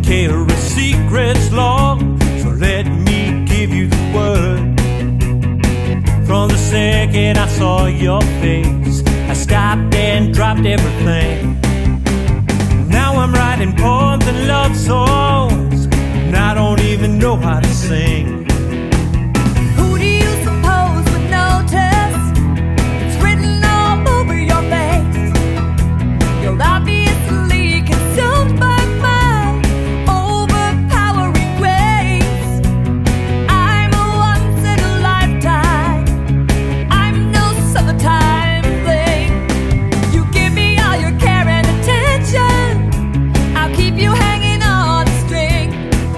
carry secrets long, so let me give you the word. From the second I saw your face, I stopped and dropped everything. Now I'm writing poems and love songs, and I don't even know how to sing. Who do you suppose would notice? It's written all over your face. You're obviously consumed by my overpowering grace. I'm a once in a lifetime, I'm no summertime thing. You give me all your care and attention, I'll keep you hanging on a string.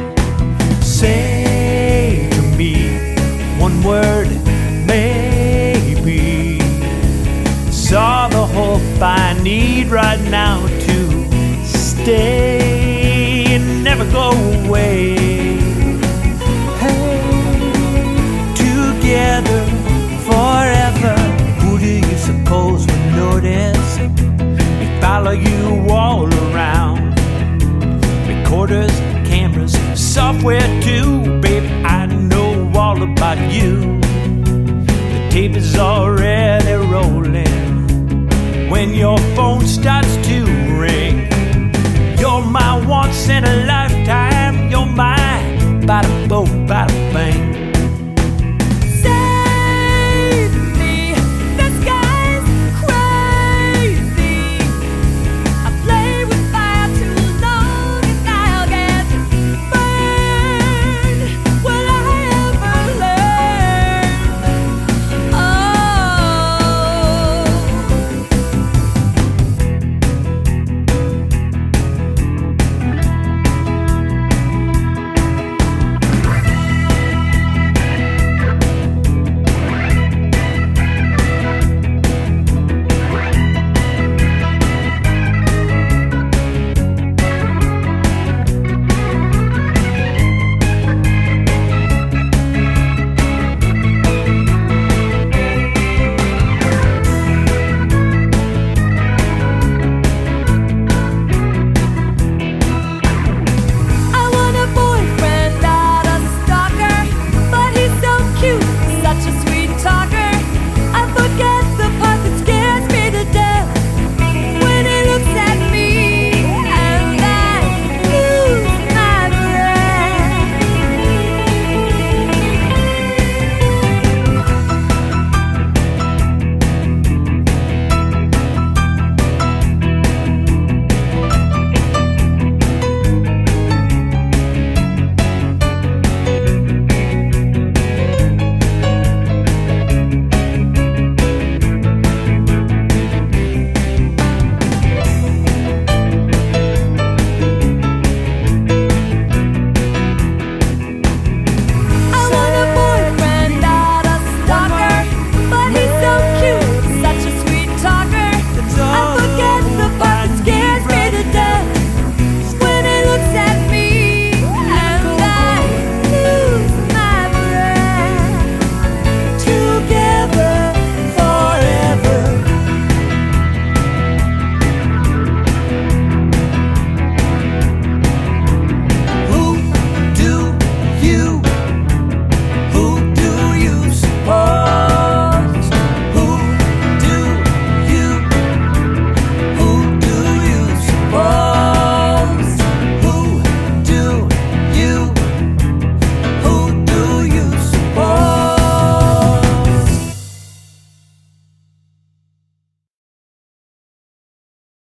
Say to me one word, maybe. It's all the hope I need right now to stay and never go away. Hey, together forever. Who do you suppose would notice? They follow you all around. Recorders, cameras, software too. Baby, I know all about you. The tape is already rolling when your phone starts to ring. You're my once in a lifetime